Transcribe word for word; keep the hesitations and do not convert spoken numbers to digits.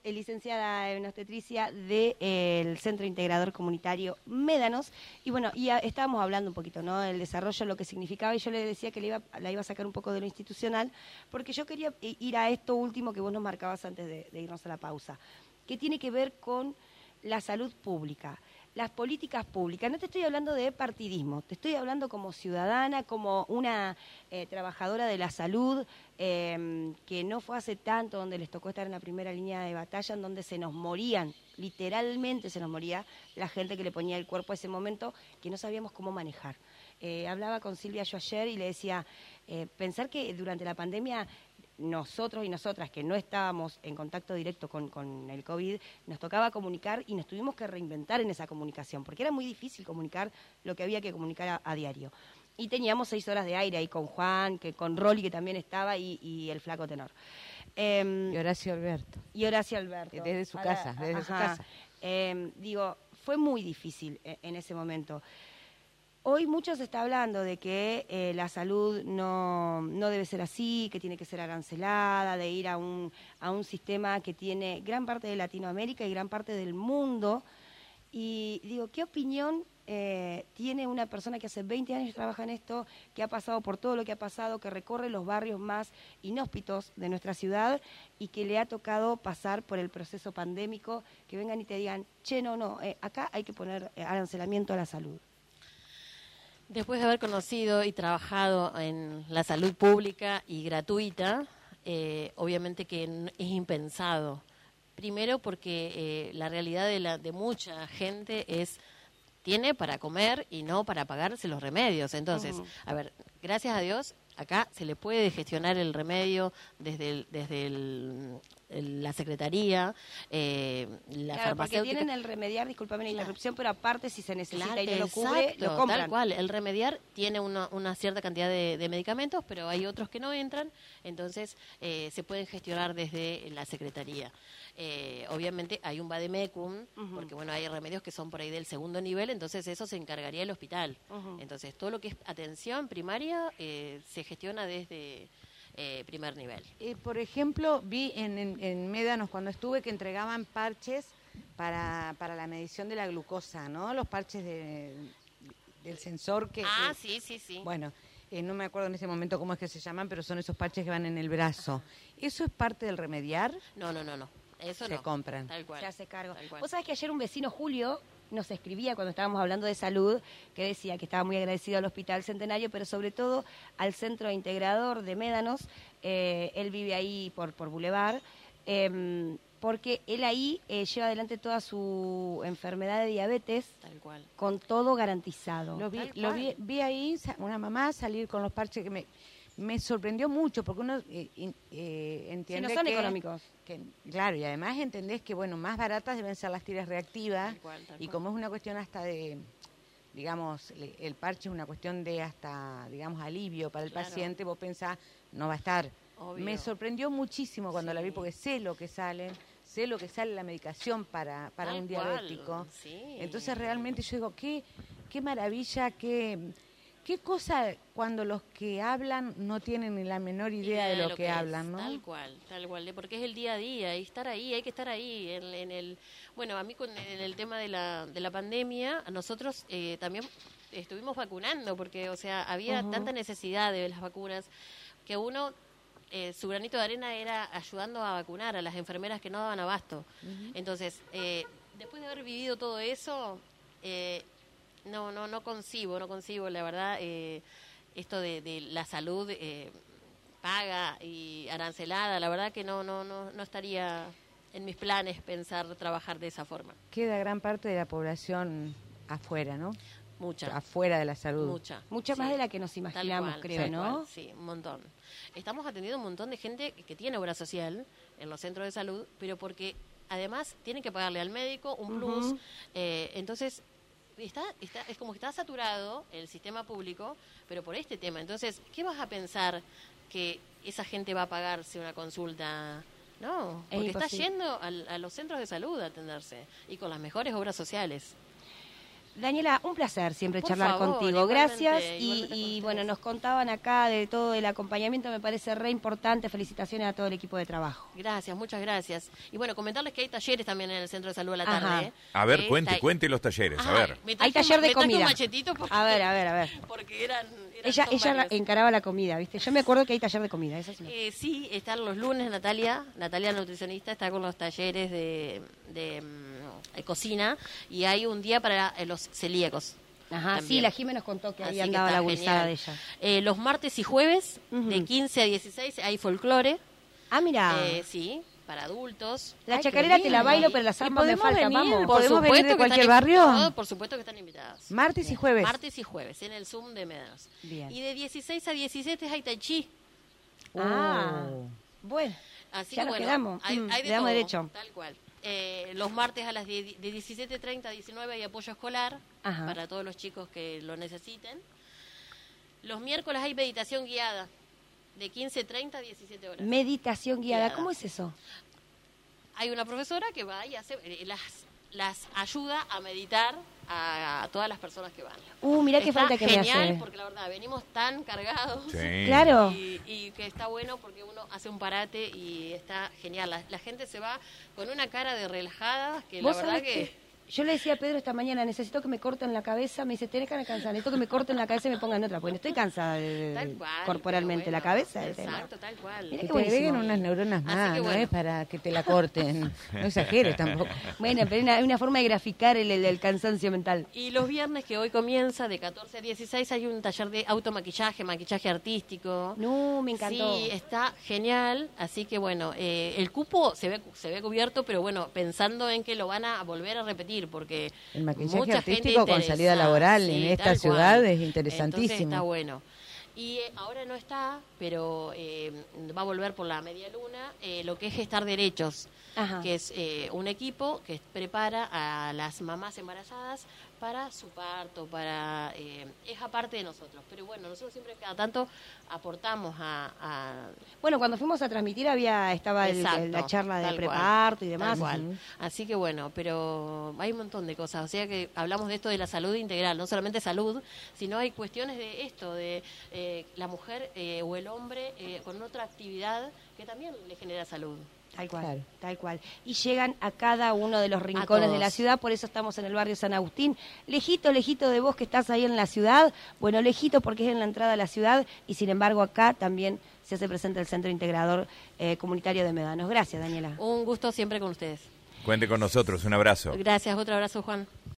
eh, licenciada en obstetricia del eh, Centro Integrador Comunitario Médanos. Y bueno, y a, estábamos hablando un poquito, ¿no? Del desarrollo, lo que significaba, y yo le decía que le iba, la iba a sacar un poco de lo institucional, porque yo quería ir a esto último que vos nos marcabas antes de, de irnos a la pausa, que tiene que ver con la salud pública, las políticas públicas. No te estoy hablando de partidismo, te estoy hablando como ciudadana, como una eh, trabajadora de la salud, eh, que no fue hace tanto, donde les tocó estar en la primera línea de batalla, en donde se nos morían, literalmente se nos moría la gente que le ponía el cuerpo a ese momento, que no sabíamos cómo manejar. Eh, hablaba con Silvia yo ayer y le decía, eh, pensar que durante la pandemia nosotros y nosotras que no estábamos en contacto directo con, con el COVID, nos tocaba comunicar y nos tuvimos que reinventar en esa comunicación, porque era muy difícil comunicar lo que había que comunicar a, a diario. Y teníamos seis horas de aire ahí con Juan, que con Rolly, que también estaba, y, y el flaco tenor. Eh, y Horacio Alberto. Y Horacio Alberto. Desde su Ahora, casa, desde ajá. su casa. Eh, digo, fue muy difícil en, en ese momento. Hoy mucho se está hablando de que eh, la salud no, no debe ser así, que tiene que ser arancelada, de ir a un, a un sistema que tiene gran parte de Latinoamérica y gran parte del mundo. Y digo, ¿qué opinión eh, tiene una persona que hace veinte años trabaja en esto, que ha pasado por todo lo que ha pasado, que recorre los barrios más inhóspitos de nuestra ciudad y que le ha tocado pasar por el proceso pandémico, que vengan y te digan, che, no, no, eh, acá hay que poner arancelamiento a la salud? Después de haber conocido y trabajado en la salud pública y gratuita, eh, obviamente que es impensado. Primero porque eh, la realidad de, la, de mucha gente es, tiene para comer y no para pagarse los remedios. Entonces, uh-huh. a ver, gracias a Dios, acá se le puede gestionar el remedio desde el, desde el, el, la secretaría, eh, la claro, farmacéutica. Porque tienen el remediar, discúlpame la claro. interrupción, pero aparte si se necesita claro, y no lo exacto, cubre, lo compran. Tal cual, el remediar tiene una, una cierta cantidad de, de medicamentos, pero hay otros que no entran, entonces eh, se pueden gestionar desde la secretaría. Eh, obviamente hay un vademecum, uh-huh. porque bueno, hay remedios que son por ahí del segundo nivel, entonces eso se encargaría el hospital. Uh-huh. Entonces todo lo que es atención primaria eh, se gestiona desde eh, primer nivel. Eh, por ejemplo, vi en, en, en Médanos cuando estuve que entregaban parches para, para la medición de la glucosa, ¿no? Los parches de, del sensor que... Ah, que, sí, sí, sí. Bueno, eh, no me acuerdo en ese momento cómo es que se llaman, pero son esos parches que van en el brazo. Ajá. ¿Eso es parte del remediar? No, no, no, no. Eso se no. compran. Tal cual. Se hace cargo. Tal cual. Vos sabés que ayer un vecino, Julio, nos escribía cuando estábamos hablando de salud, que decía que estaba muy agradecido al Hospital Centenario, pero sobre todo al Centro Integrador de Médanos. Eh, él vive ahí por, por Boulevard, eh, porque él ahí eh, lleva adelante toda su enfermedad de diabetes. Tal cual. Con todo garantizado. Lo vi, lo vi, vi ahí, una mamá salir con los parches que me... Me sorprendió mucho porque uno eh, eh, entiende sí, no son que, económicos. Que, claro, y además entendés que, bueno, más baratas deben ser las tiras reactivas. Tal cual, tal y cual. como es una cuestión hasta de, digamos, el parche es una cuestión de hasta, digamos, alivio para el claro. paciente, vos pensás, no va a estar. Obvio. Me sorprendió muchísimo cuando sí. la vi porque sé lo que salen, sé lo que sale la medicación para, para un diabético. Sí. Entonces realmente yo digo, qué, qué maravilla, qué... ¿Qué cosa cuando los que hablan no tienen ni la menor idea, idea de, lo de lo que, que hablan, no? Tal cual, tal cual, porque es el día a día y estar ahí, hay que estar ahí. En, en el, bueno, a mí con en el tema de la de la pandemia, a nosotros eh, también estuvimos vacunando porque, o sea, había uh-huh. tanta necesidad de las vacunas que uno eh, su granito de arena era ayudando a vacunar a las enfermeras que no daban abasto. Uh-huh. Entonces, eh, después de haber vivido todo eso. Eh, No, no, no concibo, no concibo, la verdad, eh, esto de, de la salud eh, paga y arancelada, la verdad que no, no, no, no estaría en mis planes pensar trabajar de esa forma. Queda gran parte de la población afuera, ¿no? Mucha. Afuera de la salud. Mucha. Mucha sí. más de la que nos imaginamos, cual, creo, ¿no? Cual, sí, un montón. Estamos atendiendo un montón de gente que tiene obra social en los centros de salud, pero porque además tienen que pagarle al médico un plus, uh-huh. eh, entonces... Está, está, es como que está saturado el sistema público, pero por este tema. Entonces, ¿qué vas a pensar que esa gente va a pagarse una consulta? No, porque está yendo a, a los centros de salud a atenderse y con las mejores obras sociales. Daniela, un placer siempre Por charlar favor, contigo. Gracias. igualmente, Y, igualmente con y ustedes. bueno, nos contaban acá de todo el acompañamiento, me parece re importante. Felicitaciones a todo el equipo de trabajo. Gracias, muchas gracias. Y bueno, comentarles que hay talleres también en el Centro de Salud a la Ajá. tarde. ¿eh? A ver, Eh, cuente, está- cuente los talleres, a Ay, ver. me Hay traje taller un- de me traje comida. un machetito porque, A ver, a ver, a ver. porque eran, eran Ella, son ella varios. encaraba la comida, ¿viste? Yo me acuerdo que hay taller de comida, eso sí. Eh, sí, están los lunes Natalia, Natalia nutricionista, está con los talleres de, de, mm, de cocina y hay un día para eh, los celíacos. Ajá, también. sí, la Jimé nos contó que Así ahí que andaba está la gurizada de genial. ella. Eh, los martes y jueves, Ujú. de quince a dieciséis, hay folclore. Ah, mira. Eh, sí, para adultos. La Ay, qué chacarera te la lindo. bailo, pero la ¿Y samba me podemos falta, venir? vamos. ¿Podemos venir de que están cualquier in- barrio? todo, por supuesto que están invitadas. Martes y jueves. Martes y jueves, en el Zoom de Médanos. Bien. Y de dieciséis a diecisiete hay Tai Chi. Ah, Oh. bueno. Así Ya que nos bueno, quedamos. hay, Mm, hay de le damos todo, derecho. tal cual. Eh, los martes a las die- de diecisiete treinta a diecinueve hay apoyo escolar Ajá. para todos los chicos que lo necesiten. Los miércoles hay meditación guiada de quince treinta a diecisiete horas. Meditación guiada, Guiada. ¿cómo es eso? Hay una profesora que va y hace, eh, las, las ayuda a meditar a, a todas las personas que van. Uh, mirá qué Está falta que me genial hace. porque la verdad venimos tan cargados. Sí. Claro. Y, y que está bueno porque uno hace un parate y está genial. La, la gente se va con una cara de relajada que la ¿Vos verdad sabés que... qué? Yo le decía a Pedro esta mañana, necesito que me corten la cabeza. Me dice, tenés cara cansada, necesito que me corten la cabeza y me pongan otra, porque estoy cansada de, de- Tal cual. corporalmente. pero La bueno, cabeza el tema. Exacto, tal cual. Mirá Que qué te buenísimo. agreguen unas neuronas Así más, que no bueno. es para que te la corten. No exageres tampoco. Bueno, pero hay una, hay una forma de graficar el, el- el cansancio mental. Y los viernes, que hoy comienza, de catorce a dieciséis, hay un taller de automaquillaje, maquillaje artístico. No, me encantó. Sí, está genial. Así que bueno, eh, el cupo se ve se ve cubierto, pero bueno, pensando en que lo van a volver a repetir, porque El maquillaje mucha artístico gente con salida interesada. laboral Sí, en esta tal ciudad cual. es Entonces interesantísimo. está bueno. Y eh, ahora no está, pero eh, va a volver por la media luna, eh, lo que es Gestar Derechos, Ajá. que es eh, un equipo que prepara a las mamás embarazadas para su parto, para eh, es aparte de nosotros. Pero bueno, nosotros siempre cada tanto aportamos a... a- Bueno, cuando fuimos a transmitir había estaba el- Exacto, la charla de tal cual, preparto y tal demás. cual. Ujú. Así que bueno, pero hay un montón de cosas. O sea que hablamos de esto de la salud integral, no solamente salud, sino hay cuestiones de esto, de eh, la mujer eh, o el hombre eh, con otra actividad que también le genera salud. Tal cual, Claro. tal cual. Y llegan a cada uno de los rincones de la todos. ciudad, por eso estamos en el barrio San Agustín. Lejito, lejito de vos que estás ahí en la ciudad, bueno, lejito porque es en la entrada a la ciudad y sin embargo acá también se hace presente el Centro Integrador eh, Comunitario de Médanos. Gracias, Daniela. Un gusto siempre con ustedes. Cuente con nosotros, un abrazo. Gracias, otro abrazo, Juan.